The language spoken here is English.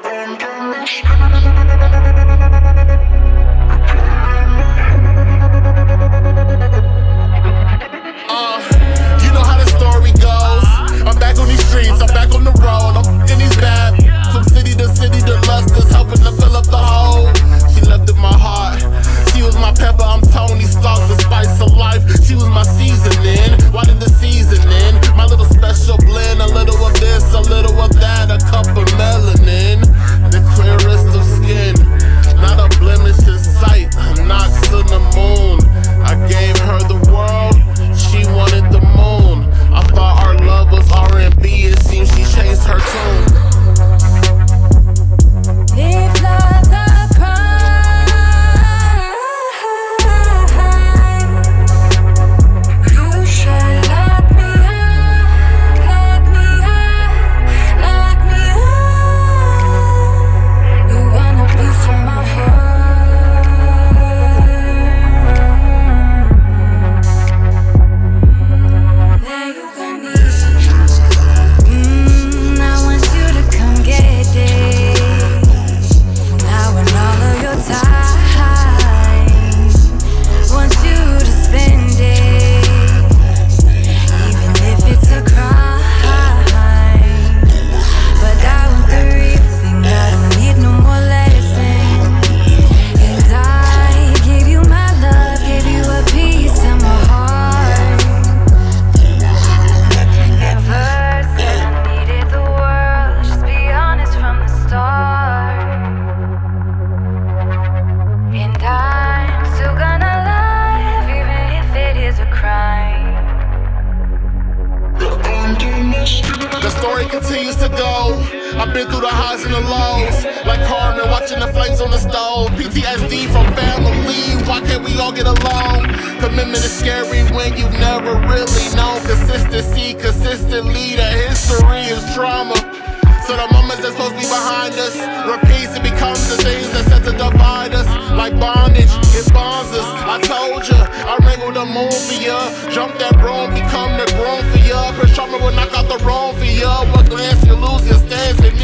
You know how the story goes. I'm back on these streets, I'm back on the road. I'm in these bad from city to lusters, helping to fill up the hole. She left in my heart. She was my pepper, I'm Tony Stark, the spice of life. She was my seasoning. Why did the season end? My little special blend, a little of this, a little of that, a cup of melanin, the clearest of skin, not a blemish in sight, knocks to the moon. I gave her the world, she wanted the moon. I thought our love was R&B, it seems she changed her tune. If love's a crime, you should lock me up, lock me up, lock me up. You want a piece of my heart. There you go, me. I want you to come get it. Now and all of your time, want you to spend it, even if it's a crime. But I want the real thing, I don't need no more lessons. And I give you my love, give you a piece of my heart. Never said I needed the world, just be honest from the start. And I'm still gonna love, even if it is a crime. The story continues to go. I've been through the highs and the lows, like Carmen watching the flames on the stove. PTSD from family, why can't we all get along? Commitment is scary when you've never really known consistency. Consistently, the history is trauma. So the moments that's supposed to be behind us repeats, it becomes the things that set to divide us. Like bondage, it bonds us. I told ya, I wrangled the moon for ya. Jump that broom, become the groom for ya. Press trauma will knock out the wrong for ya. What glance you lose your stance and